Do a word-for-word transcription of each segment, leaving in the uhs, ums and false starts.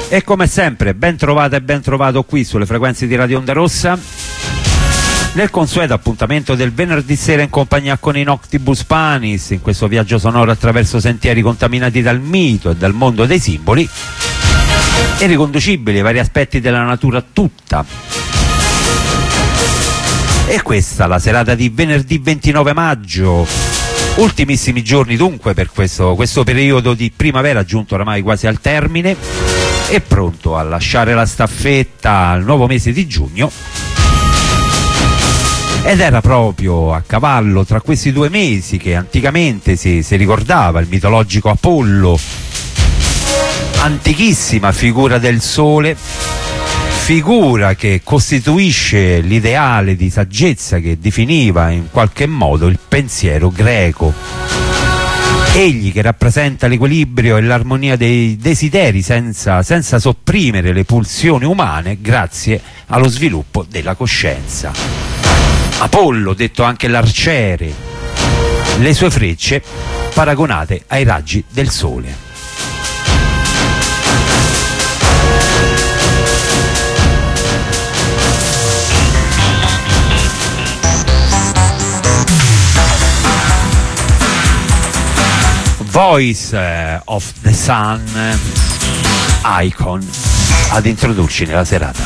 E come sempre, ben trovata e ben trovato qui sulle frequenze di Radio Onda Rossa, nel consueto appuntamento del venerdì sera in compagnia con i Noctibus Panis, in questo viaggio sonoro attraverso sentieri contaminati dal mito e dal mondo dei simboli e riconducibili ai vari aspetti della natura tutta. E questa la serata di venerdì ventinove maggio, ultimissimi giorni dunque per questo, questo periodo di primavera giunto oramai quasi al termine e pronto a lasciare la staffetta al nuovo mese di giugno. Ed era proprio a cavallo tra questi due mesi che anticamente si, si ricordava il mitologico Apollo, antichissima figura del sole, figura che costituisce l'ideale di saggezza che definiva in qualche modo il pensiero greco. Egli che rappresenta l'equilibrio e l'armonia dei desideri senza, senza sopprimere le pulsioni umane grazie allo sviluppo della coscienza. Apollo, detto anche l'arciere, le sue frecce paragonate ai raggi del sole. Voice of the Sun, Icon, ad introdurci nella serata.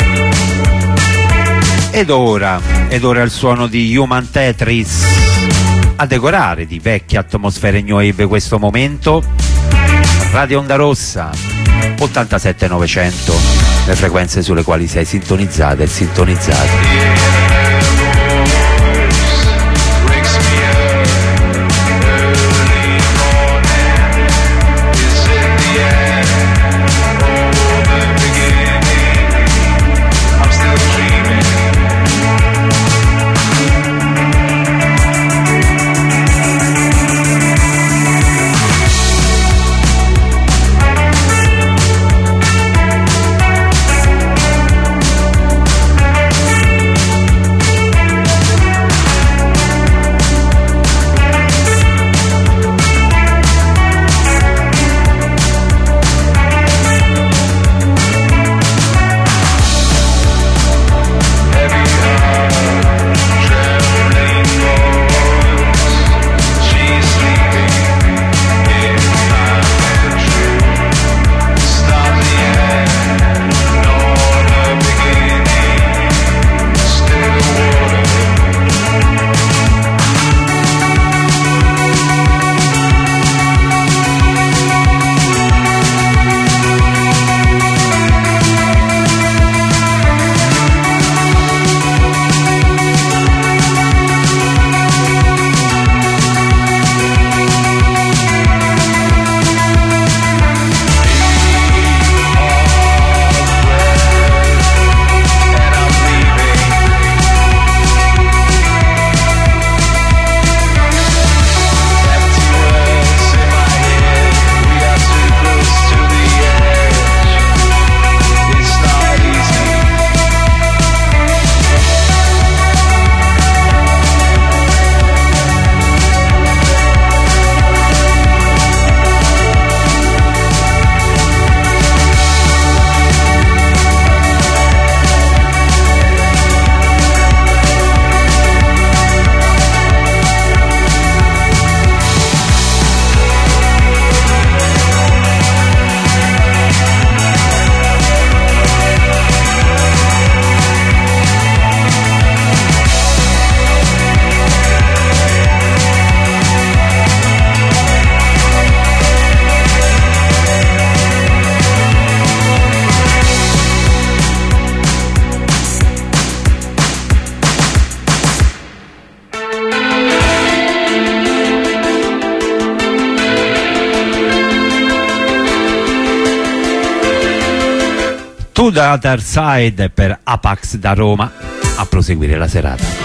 Ed ora, ed ora il suono di Human Tetris. a decorare di vecchie atmosfere new wave questo momento. Radio Onda Rossa ottantasette novecento, le frequenze sulle quali sei sintonizzate e sintonizzato. To the Other Side per Apax da Roma, a proseguire la serata.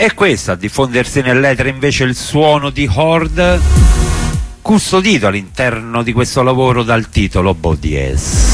E questo, a diffondersi nell'etere invece il suono di Horde, custodito all'interno di questo lavoro dal titolo Bodies.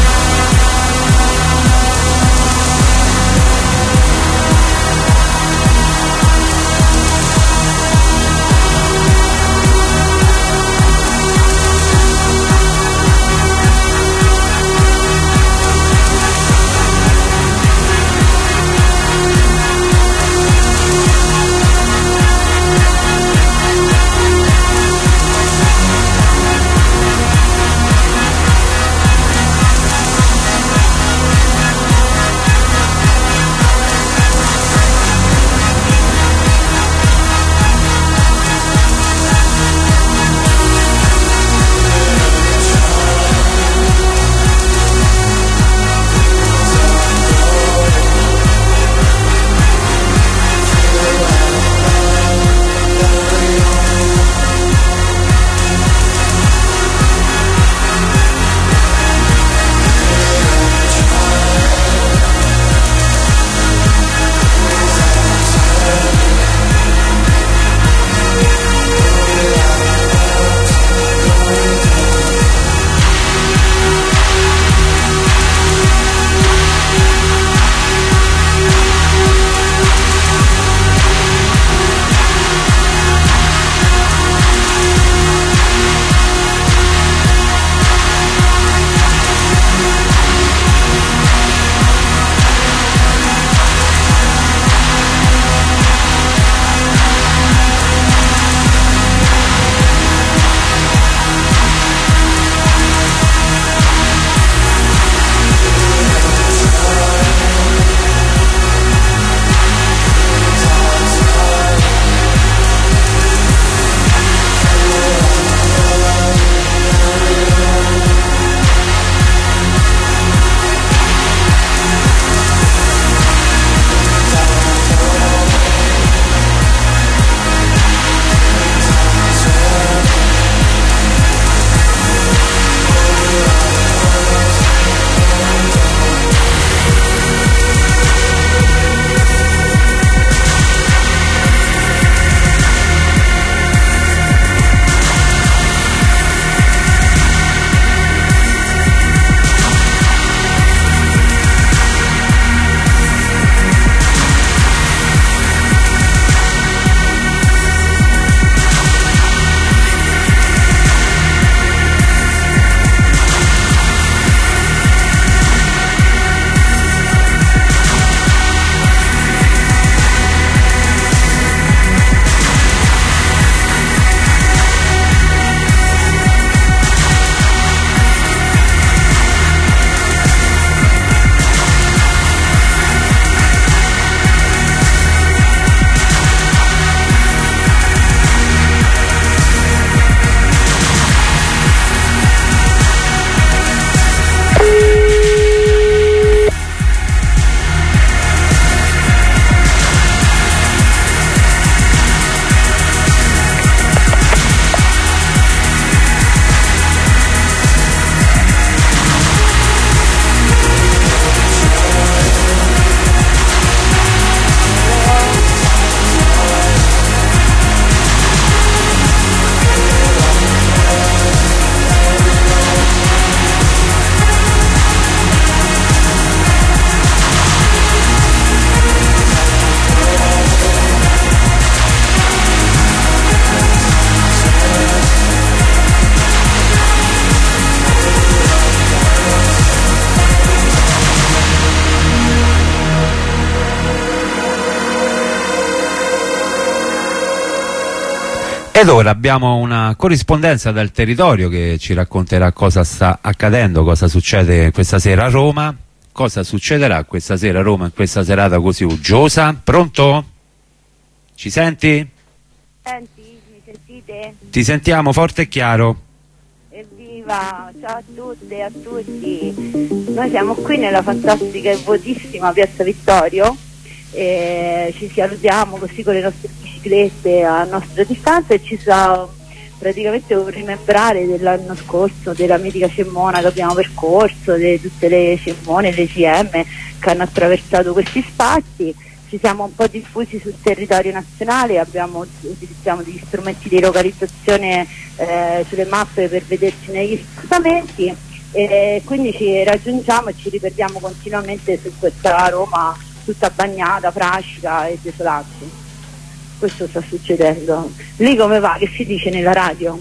Ed ora abbiamo una corrispondenza dal territorio che ci racconterà cosa sta accadendo, cosa succede questa sera a Roma, cosa succederà questa sera a Roma in questa serata così uggiosa. Pronto? Ci senti? Senti, mi sentite? Ti sentiamo forte e chiaro. Evviva, ciao a tutte e a tutti. Noi siamo qui nella fantastica e vuotissima Piazza Vittorio. E ci salutiamo così con le nostre biciclette a nostra distanza e ci sa praticamente un rimembrare dell'anno scorso, della mitica Cemmona che abbiamo percorso, di tutte le Cemmone, le C M che hanno attraversato questi spazi ci siamo un po' diffusi sul territorio nazionale, abbiamo, utilizziamo degli strumenti di localizzazione eh, sulle mappe per vederci negli spostamenti, e quindi ci raggiungiamo e ci riperdiamo continuamente su questa Roma tutta bagnata, frascica e desolante. Questo sta succedendo. Lì come va? Che si dice nella radio?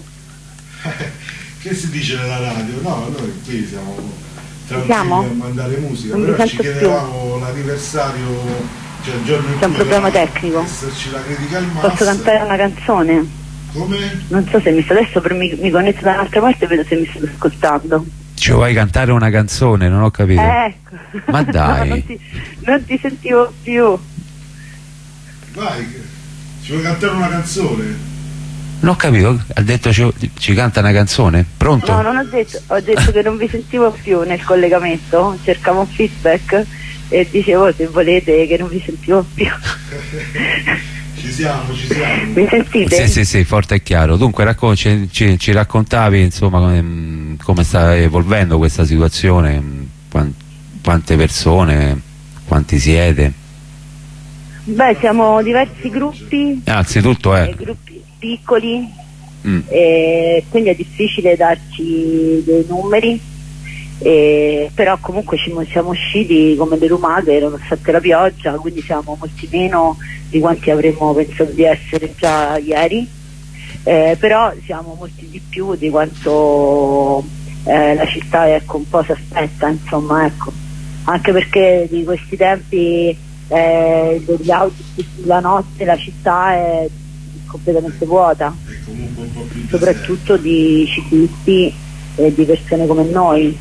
Che si dice nella radio? No, noi qui siamo tranquilli siamo? a mandare musica, Non però mi ci sento chiedevamo l'anniversario, cioè il giorno in C'è un cui problema doveva tecnico. esserci la critica al M A S. Posso cantare una canzone? Come? Non so se mi sto adesso, però mi, mi connetto da un'altra parte e vedo se mi sto ascoltando. Ci vuoi cantare una canzone? Non ho capito. Ecco. Ma dai. No, non, ti, non ti sentivo più. Vai, ci vuoi cantare una canzone? Non ho capito, ha detto ci, ci canta una canzone? Pronto? No, non ho detto, ho detto che non vi sentivo più nel collegamento, cercavo un feedback e dicevo se volete che non vi sentivo più. Ci siamo, ci siamo. Mi sentite? Sì, sì, sì, forte e chiaro. Dunque raccon ci, ci, ci raccontavi insomma come, come sta evolvendo questa situazione, quant quante persone, quanti siete? Beh, siamo diversi gruppi, Innanzitutto eh, eh. gruppi piccoli, Mm. e quindi è difficile darci dei numeri, e, però comunque ci siamo usciti come le lumache nonostante la pioggia, quindi siamo molti meno di quanti avremmo pensato di essere già ieri, eh, però siamo molti di più di quanto eh, la città ecco, un po' si aspetta, insomma, ecco, anche perché di questi tempi eh, degli autobus la notte la città è completamente vuota, È comunque un po' più soprattutto di ciclisti e di persone come noi.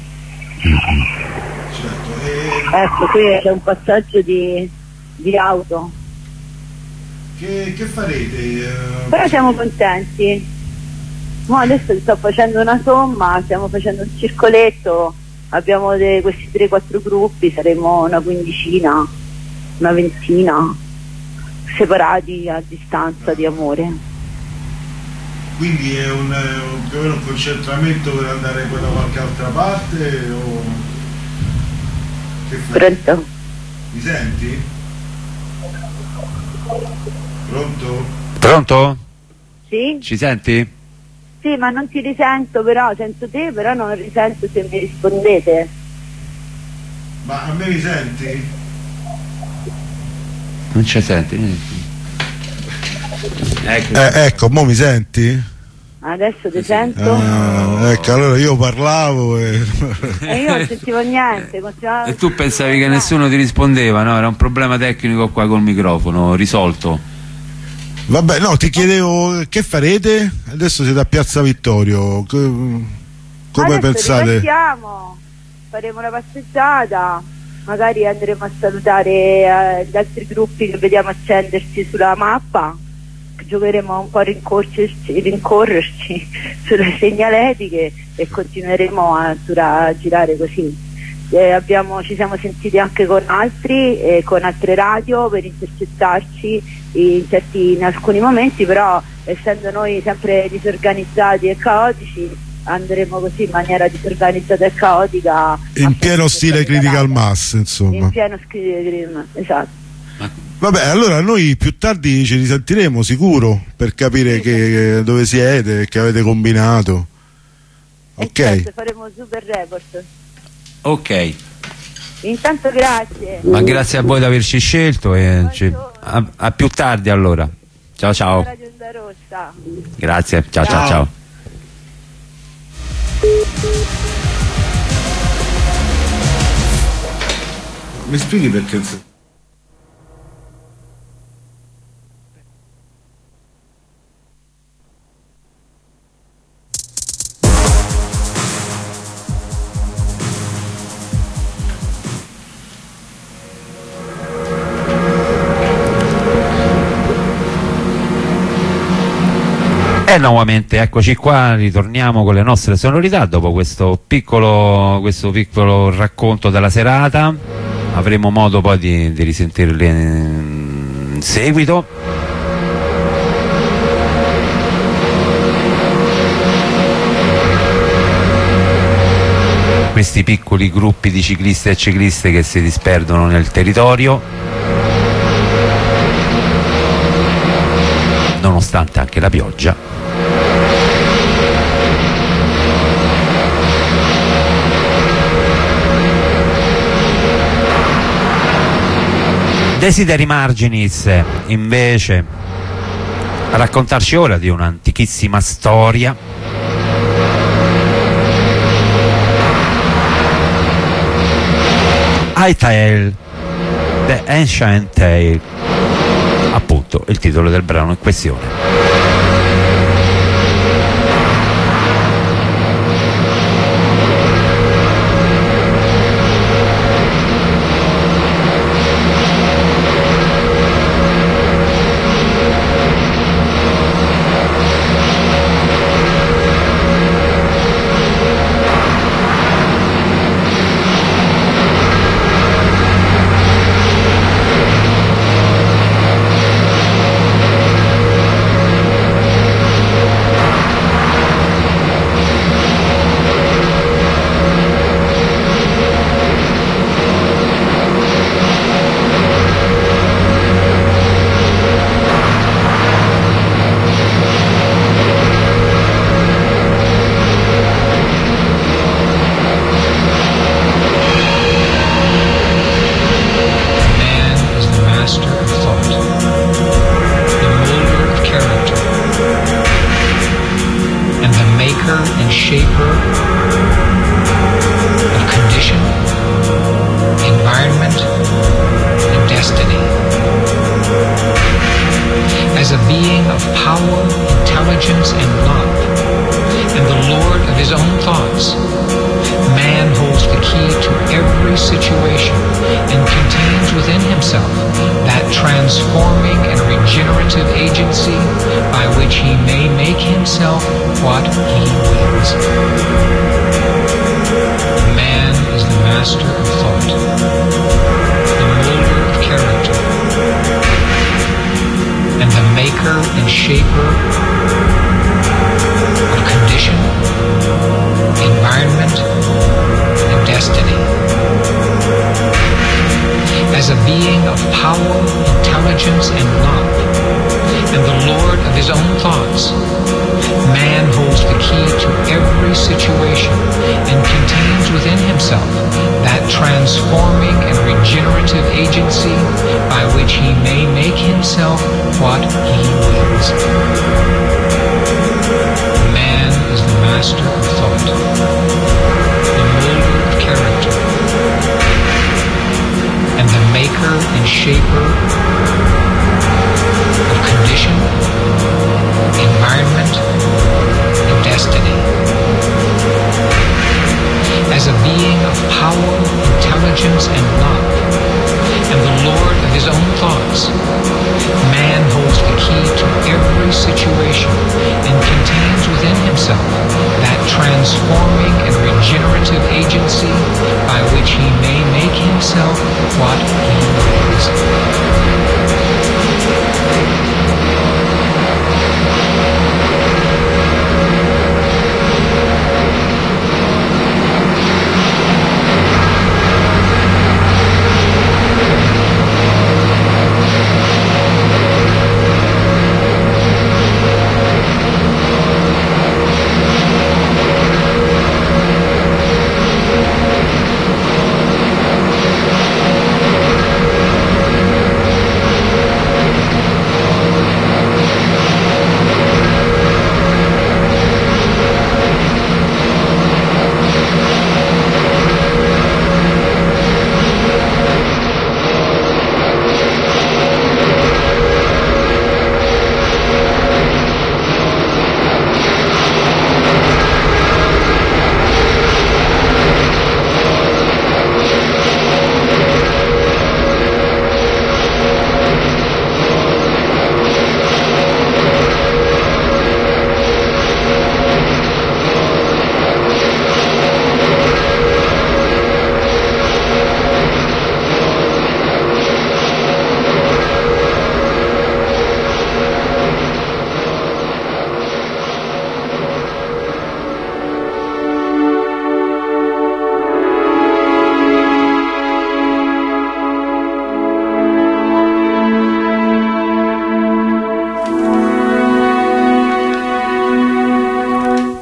certo. E Ecco, qui c'è un passaggio di, di auto, che, che farete? Eh, però siamo contenti. Mo adesso sto facendo una somma, stiamo facendo un circoletto, abbiamo de, questi tre quattro gruppi, saremo una quindicina, una ventina, separati a distanza di amore. Quindi è un, un, più o meno un concentramento per andare poi da qualche altra parte? O... Che fai? Pronto? Mi senti? Pronto? Pronto? Sì? Ci senti? Sì, ma non ti risento però, sento te, però non risento se mi rispondete. Ma a me mi senti? Non ci senti? Ecco. Eh, ecco, mo mi senti? Adesso ti sento Ah, ecco, allora io parlavo e... e io non sentivo niente. continuavo- E tu pensavi che nessuno ti rispondeva, no? Era un problema tecnico qua col microfono, risolto. Vabbè, no, ti chiedevo che farete? Adesso siete a Piazza Vittorio, che- come Adesso pensate? ripartiamo, faremo una passeggiata, magari andremo a salutare eh, gli altri gruppi che vediamo accendersi sulla mappa, giocheremo un po' a rincorrerci, rincorrerci sulle segnaletiche e continueremo a, a girare così. Eh, abbiamo, ci siamo sentiti anche con altri, eh, con altre radio per intercettarci in, certi, in alcuni momenti, però essendo noi sempre disorganizzati e caotici andremo così in maniera disorganizzata e caotica In pieno stile Critical Mass, insomma. in pieno stile Critical Mass, esatto. Vabbè, allora noi più tardi ci risentiremo sicuro per capire che, dove siete e che avete combinato. E Ok? certo, faremo un super report. Ok, Intanto grazie. ma grazie a voi di averci scelto e ci- a, a più tardi allora. Ciao ciao. Radio Onda Rossa. Grazie, ciao ciao ciao. Mi spieghi perché... E nuovamente eccoci qua, ritorniamo con le nostre sonorità dopo questo piccolo, questo piccolo racconto della serata. Avremo modo poi di, di risentirle in seguito. Questi piccoli gruppi di ciclisti e cicliste che si disperdono nel territorio. nonostante anche la pioggia. Desideri Marginis invece a raccontarci ora di un'antichissima storia I Tale, The Ancient Tale, appunto il titolo del brano in questione.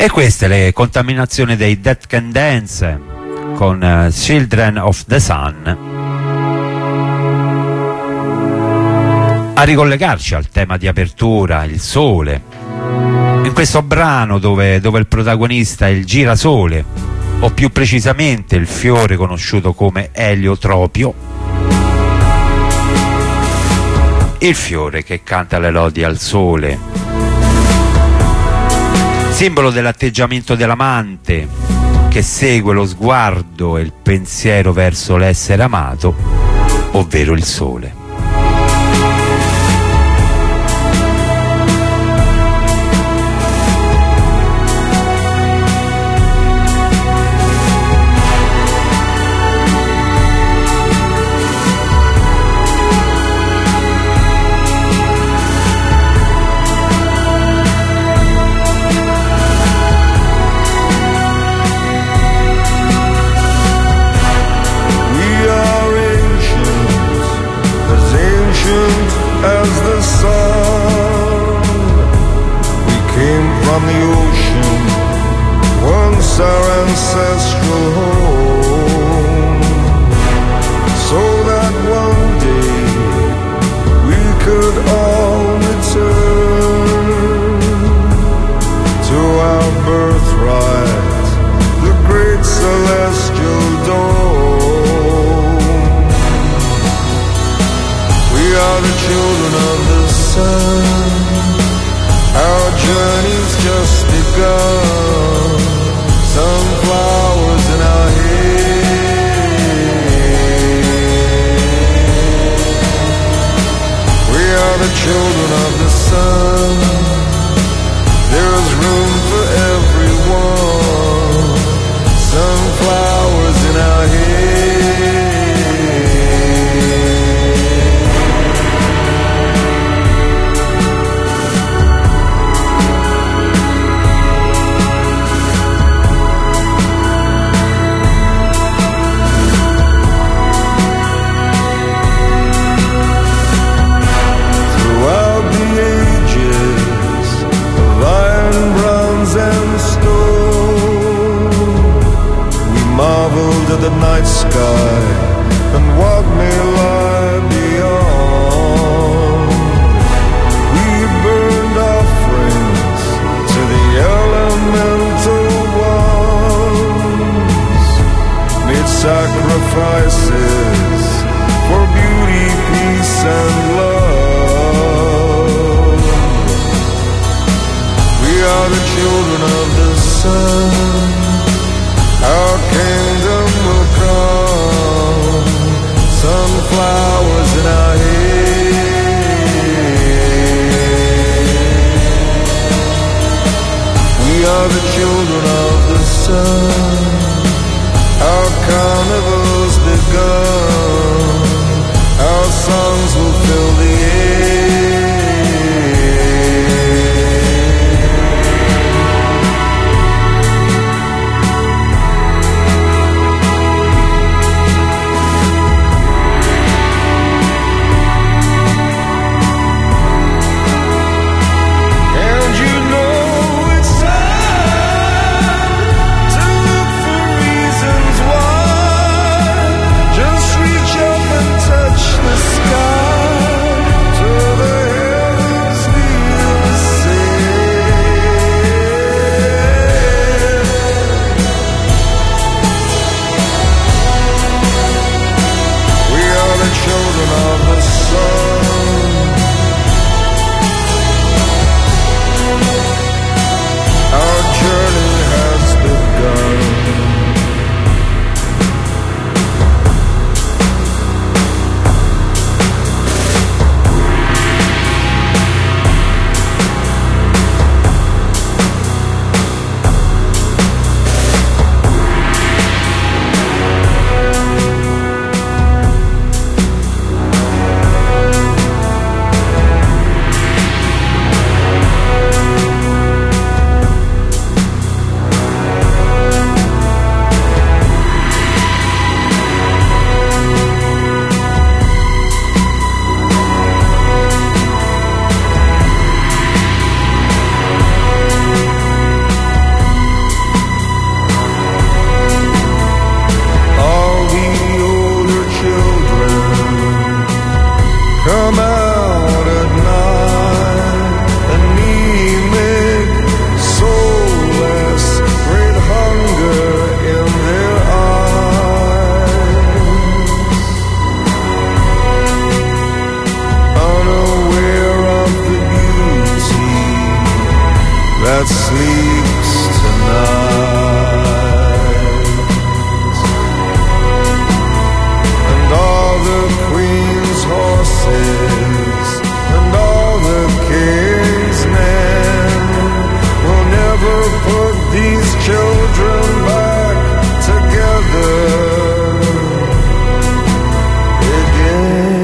E queste le contaminazioni dei Dead Can Dance con uh, Children of the Sun, a ricollegarci al tema di apertura, il sole, in questo brano dove, dove il protagonista è il girasole, o più precisamente il fiore conosciuto come eliotropio, il fiore che canta le lodi al sole, simbolo dell'atteggiamento dell'amante che segue lo sguardo e il pensiero verso l'essere amato, ovvero il sole. As the sun, we came from the ocean, once our ancestral home, so that one day we could all return to our birthright, the great celestial dome. We are the children of the sun, our journey's just begun, sunflowers in our hair. We are the children of the sun, there's room for everyone, sunflowers in our hair. Marveled at the night sky and what may lie beyond. We burned offerings to the elemental ones, made sacrifices for beauty, peace and love. We are the children of the sun, our kingdom will come, sunflowers in our hair. We are the children of the sun, our carnival's begun, our songs will fill the air. And you know it's time to that sleeps tonight, and all the queen's horses and all the king's men will never put these children back together again.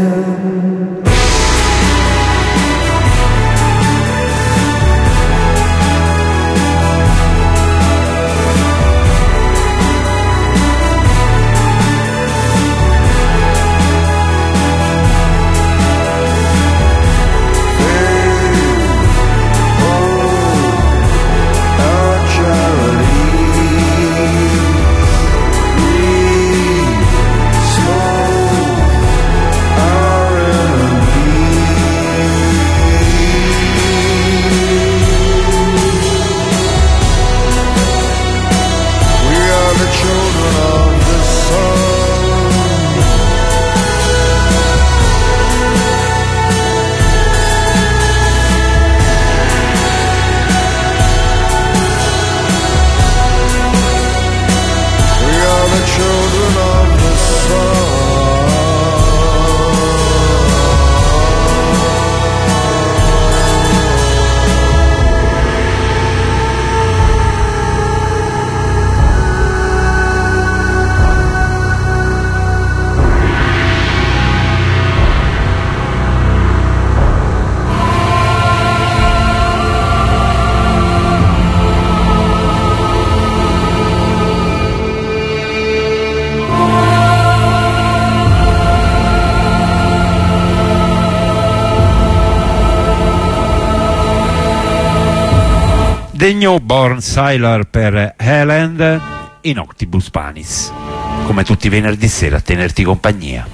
The Newborn Sailor per Helen in Octibus Panis, come tutti i venerdì sera a tenerti compagnia.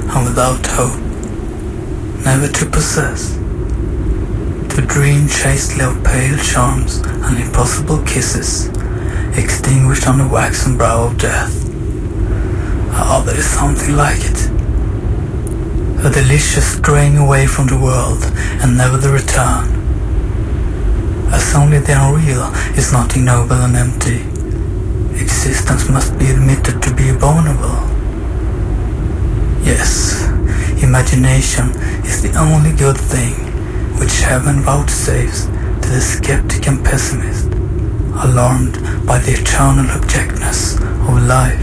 and without hope, never to possess, to dream chastely of pale charms and impossible kisses, extinguished on the waxen brow of death. Ah, there is something like it. A delicious straying away from the world and never the return. As only the unreal is not ignoble and empty, existence must be admitted to be abominable. Yes, imagination is the only good thing which heaven vouchsafes to the skeptic and pessimist, alarmed by the eternal objectness of life.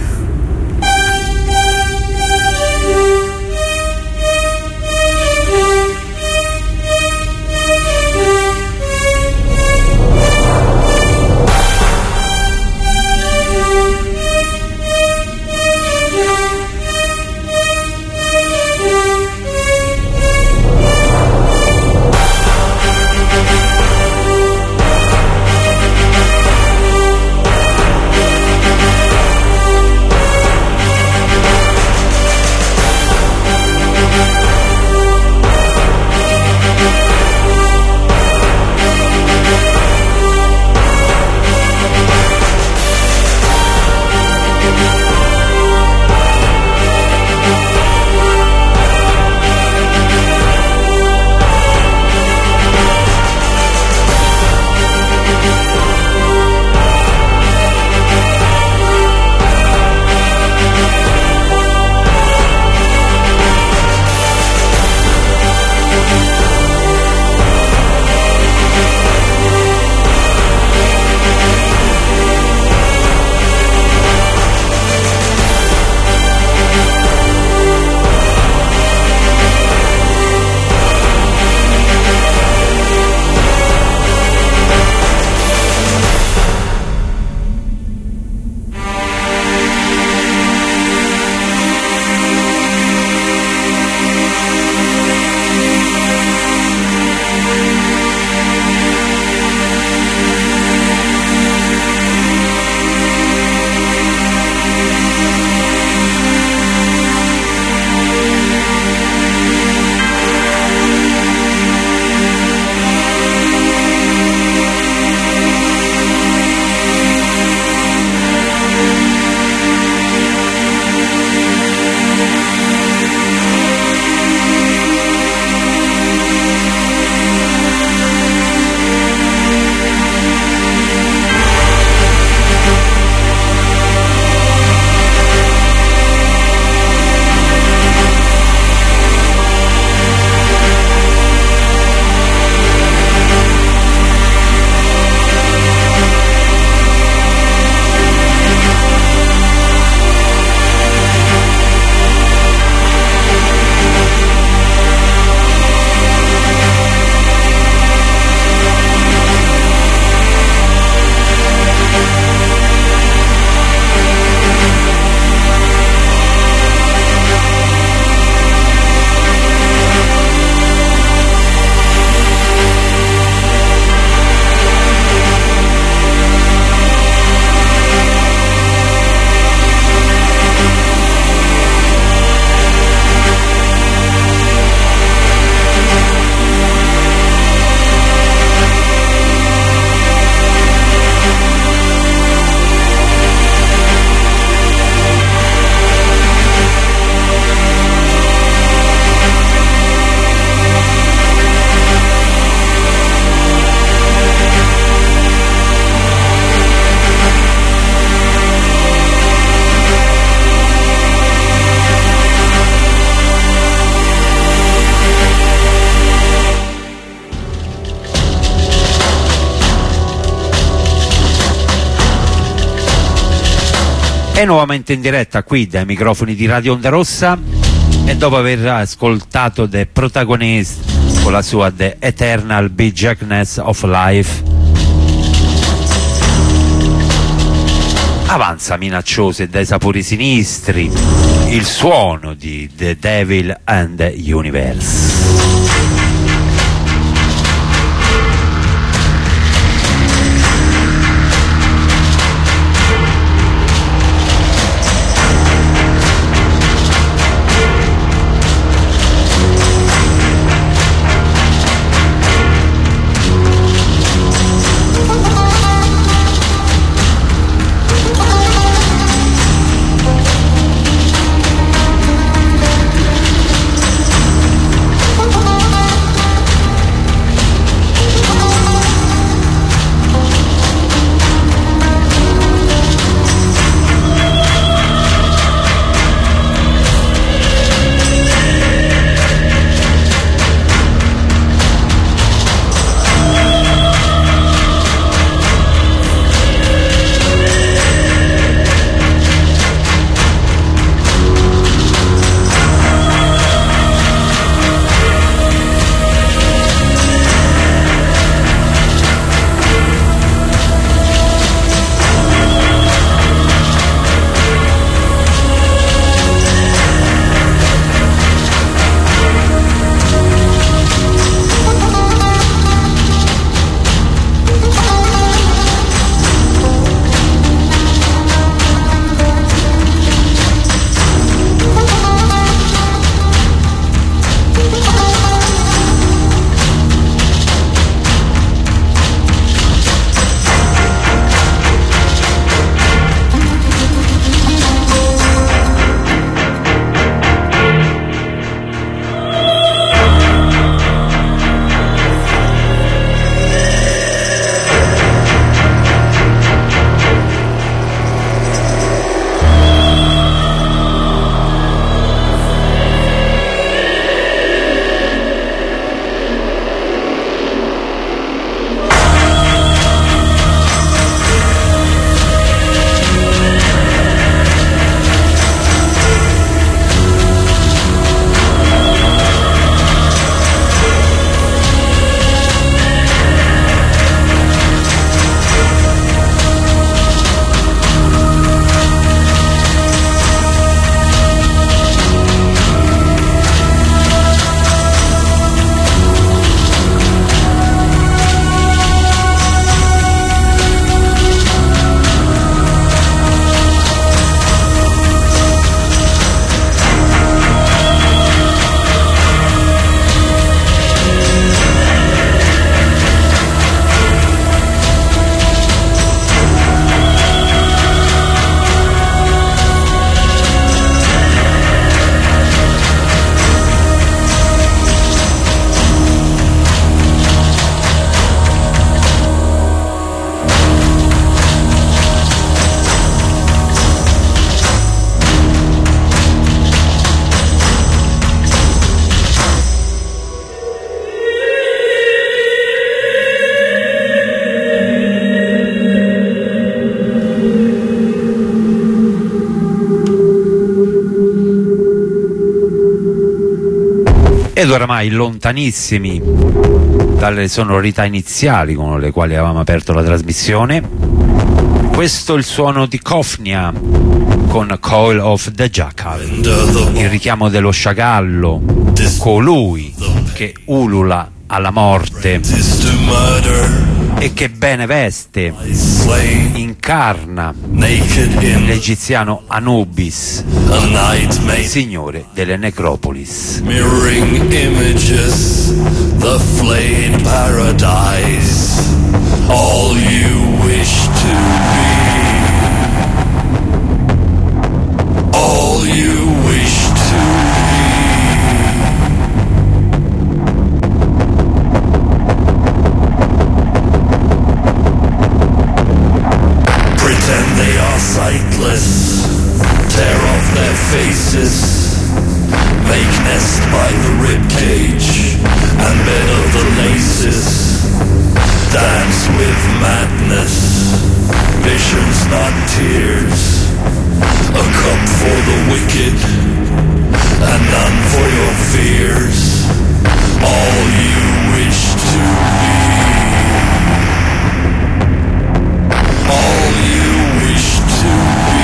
E nuovamente in diretta qui dai microfoni di Radio Onda Rossa, e dopo aver ascoltato The Protagonist con la sua The Eternal Bejackness of Life, avanza minaccioso e dai sapori sinistri il suono di The Devil and the Universe. ed oramai lontanissimi dalle sonorità iniziali con le quali avevamo aperto la trasmissione. Questo è il suono di Kofnia con Call of the Jackal, il richiamo dello sciagallo, colui che ulula alla morte e che bene veste, incarna l'egiziano Anubis, signore delle necropolis. Mirroring images, the flayed paradise, all you wish to be, all you wish to be. Pretend they are sightless, tear off their faces, make nest by the ribcage and bed of the laces, dance with madness, visions not tears, a cup for the wicked and none for your fears, all you wish to be, all you wish to be.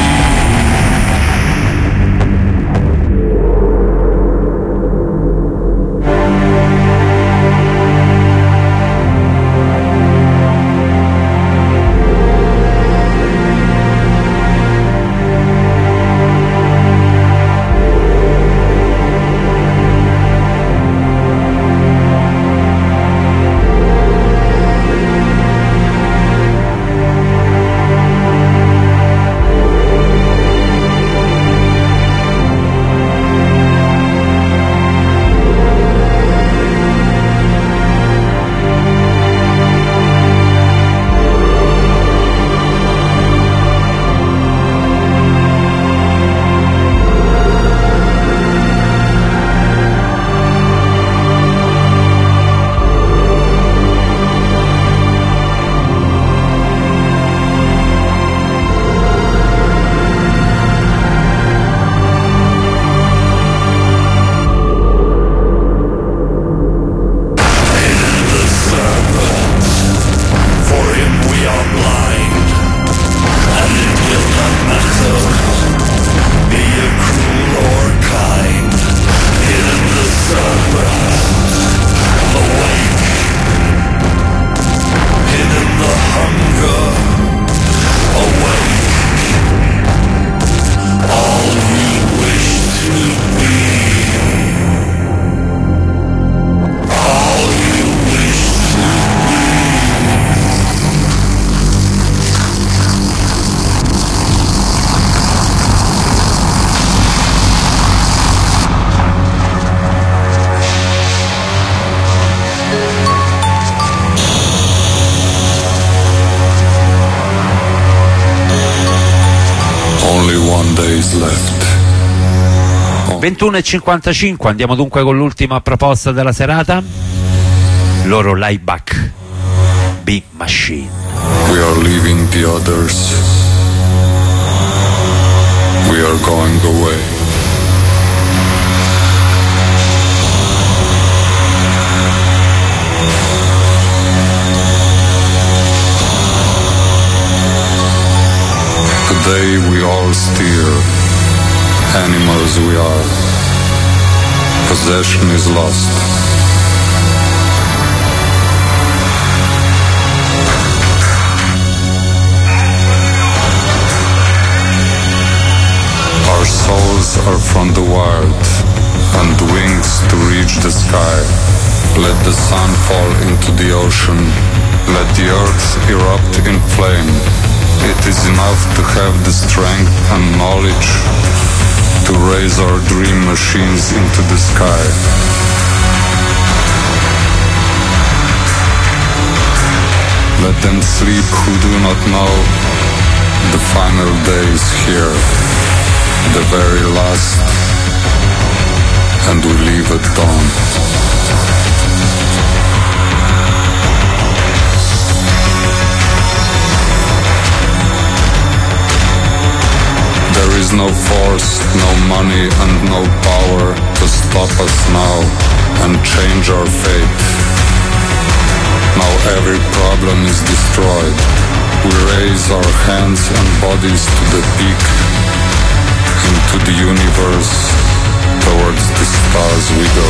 ventuno e cinquantacinque, andiamo dunque con l'ultima proposta della serata, loro Laibach, Big Machine. We are leaving the others. We are going away. Today we all steer. Animals we are. Possession is lost. Our souls are from the wild, and wings to reach the sky. Let the sun fall into the ocean. Let the earth erupt in flame. It is enough to have the strength and knowledge to raise our dream machines into the sky. Let them sleep who do not know. The final day is here, the very last, and we leave at dawn. There is no force, no money and no power to stop us now. and change our fate. Now every problem is destroyed. We raise our hands and bodies to the peak, into the universe, towards the stars we go.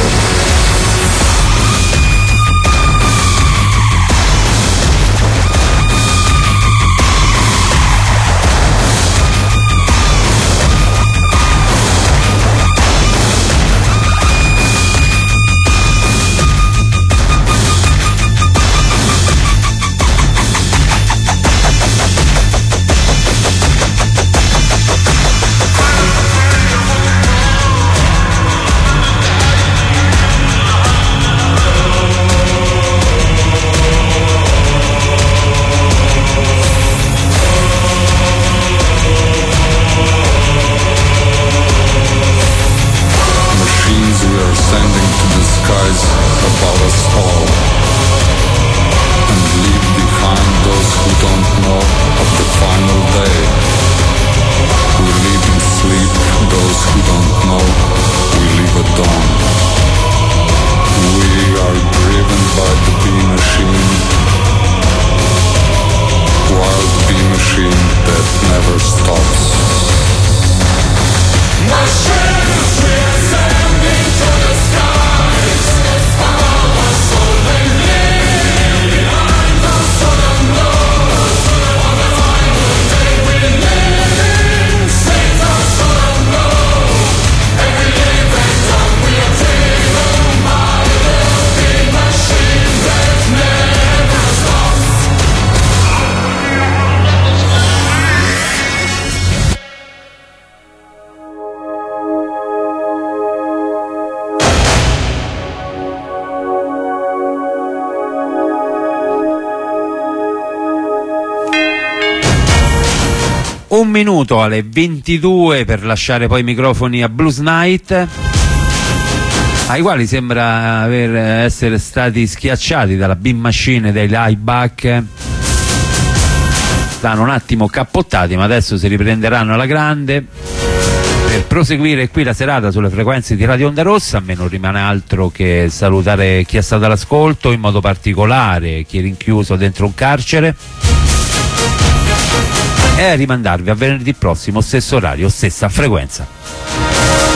Un minuto alle ventidue per lasciare poi i microfoni a Blues Night, ai quali sembra aver, essere stati schiacciati dalla Beam Machine e dai Lieback. Stanno un attimo cappottati, ma adesso si riprenderanno alla grande per proseguire qui la serata sulle frequenze di Radio Onda Rossa. A me non rimane altro che salutare chi è stato all'ascolto, in modo particolare chi è rinchiuso dentro un carcere, e rimandarvi a venerdì prossimo, stesso orario, stessa frequenza.